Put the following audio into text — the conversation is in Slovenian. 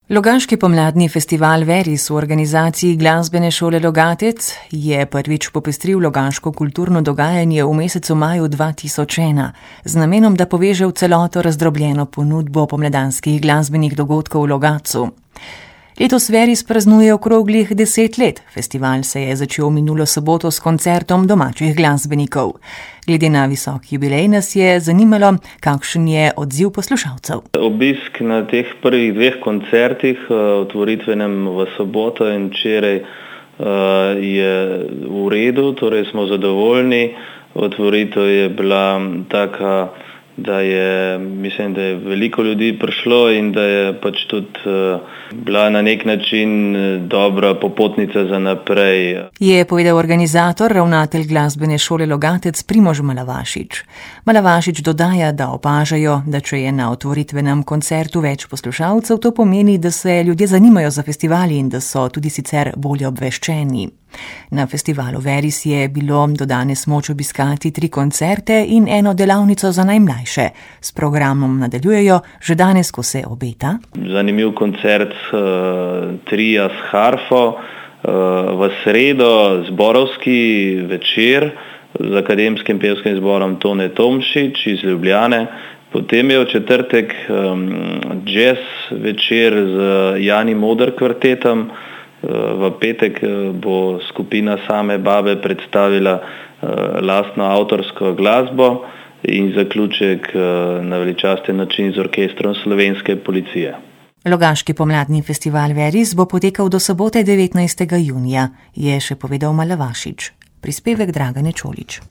Logaški pomladni festival Veris v organizaciji Glasbene šole Logatec je prvič popestril logaško kulturno dogajanje v mesecu maju 2001 z namenom, da poveže v celoto razdrobljeno ponudbo pomladanskih glasbenih dogodkov v Logatcu. Letos Veris praznuje okroglih 10 let. Festival se je začel minulo soboto s koncertom domačih glasbenikov. Glede na visok jubilej nas je zanimalo, kakšen je odziv poslušalcev. Obisk na teh prvih dveh koncertih, otvoritvenem v soboto in včeraj, je v redu, torej smo zadovoljni. Otvoritev je bila taka, da je veliko ljudi prišlo in da je pač tudi bila na nek način dobra popotnica za naprej. Je povedal organizator, ravnatelj Glasbene šole Logatec Primož Malavašič. Malavašič dodaja, da opažajo, da če je na otvoritvenem koncertu več poslušalcev, to pomeni, da se ljudje zanimajo za festivali in da so tudi sicer bolje obveščeni. Na festivalu Veris je bilo do danes moč obiskati 3 koncerte in 1 delavnico za najmlajše. S programom nadaljujejo že danes, ko se obeta. Zanimiv koncert tria s harfo, v sredo zborovski večer z akademskim pevskim zborom Tone Tomšič iz Ljubljane. Potem je v četrtek jazz večer z Jani Moder kvartetom. V petek bo skupina Same babe predstavila lastno avtorsko glasbo in zaključek na veličasten način z orkestrom Slovenske policije. Logaški pomladni festival Veris bo potekal do sobote 19. junija, je še povedal Malavašič. Prispevek Dragane Čolič.